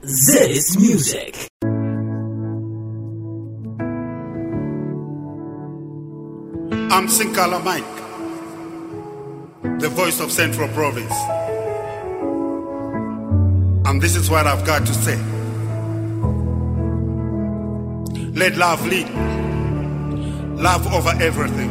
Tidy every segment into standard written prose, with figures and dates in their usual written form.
This music. I'm Sinkala Mike, the voice of Central Province. And this is what I've got to say. Let love lead. Love over everything.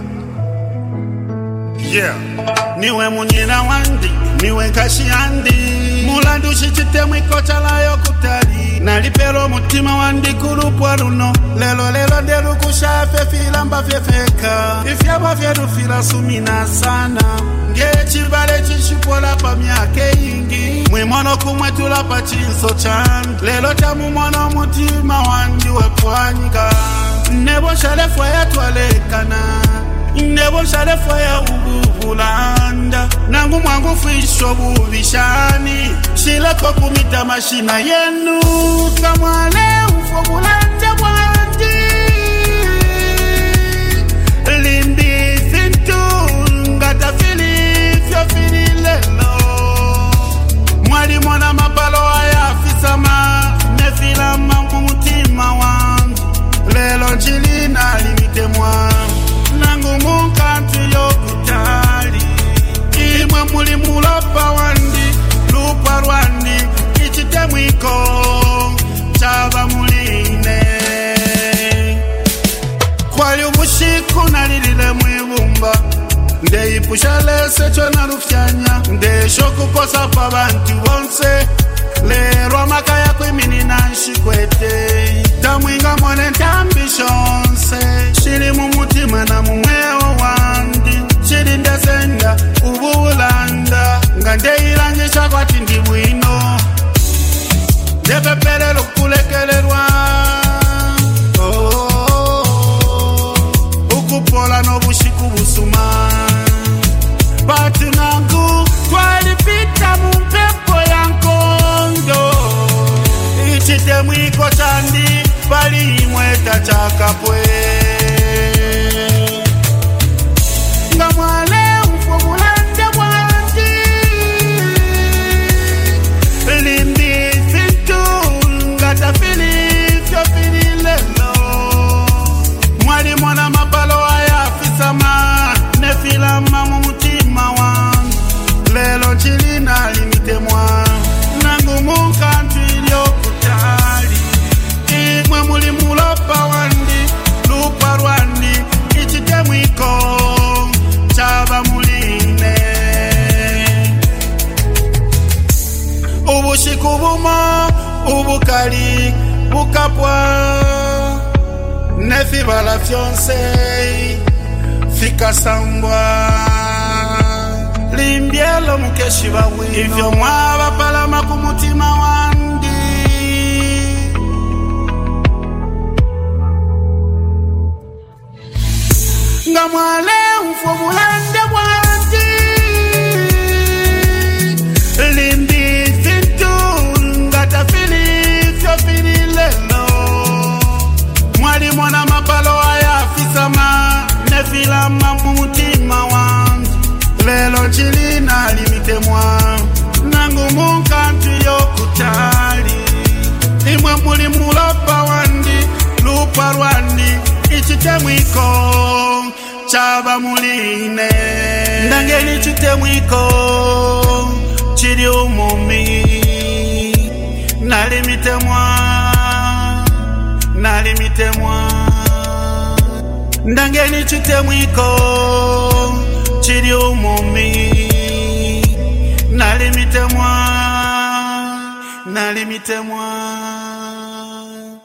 Yeah. Niwe munyina wandi, niwe nkashi andi. Mulandu shichite mwikocha layo kutali. Nalipelo mutima wandi kulupwa luno. Lelo deru kushafe filamba fefeka. Ifyaba fyeru fila sumina sana. Nge chibale chishipola pa miake ingi. Mwimono kumwetula pa chinso chan. Lelo tamu mono mutima wandi wepwanyika. Nebo shale fwaya tualekana. Nebo shale fwaya ubuvulanda. Nangu mwangu fwisho bubishani. Shila kwa kumita mashina yenu. Kamwale ufobulanda wandi. Limbi fintu. Ngata fili fyo fili lelo. Mwali mwana mapalo haya fisama. Nefila mambu mutima wangu. Lelo nchilina limite mwangu. Nangu munkantu yokutali. Imwe muli mulapa wandi. Lupa rwandi. Ichite mwiko. Chaba muline. Kwali ubushiku nalilile mwibumba. Nde ipusha lese chona rufyanya. Nde shoku kosa pa bantu bonse. Lero makaya kwimini na nshikwete. Tamwinga mwene tambishonse. Shiri mumutima na mumweo wandi. Shiri ndesenda ubulanda. Ngande ilangisha kwa tindi wino. Nepepele lukulekelelwa. Ukupola no bushiku busuma. Batu nangu twalipita mumpepo ya nkondo. Ichite mwiko chandi bali mweta chakapwe. Ngamwale ufobulande wandi. Limbi fintu ngata fili fyo fili lelo. Mwali mwana mapalo haya fisama. Nefila mamu mutima wangu. Lelo nchilina limite mwangu. Nangu munkantu iliyokutali. Imwe muli mulapa wandi. Lupa rwandi. Ichite mwiko. Chaba muline. Ubushiku buma. Ubukali. Bukapwa. Nefibala fyonse. Fika sambwa. Limbielo mukeshi bawe. Ifyo mwaba palama kumutima wandi. Ngamwale ufobulande wandi. Limbi fintu. Ngata fili fyo fili lelo. Mwali mwana mapalo haya fisama. Nefila mambu mutima wangu. Lelo nchilina limite mwangu. Nangu munkantu yokutali. Imwe muli mulapa wandi. Lupa rwandi. Ichite mwiko. Chaba muline. Ndangeni chite mwiko. Chiri umumi. Nalimite mwangu. Nalimite mwangu. Ndangeni chite mwiko. Chiri umumi. Nalimite mwangu. Nalimite mwangu.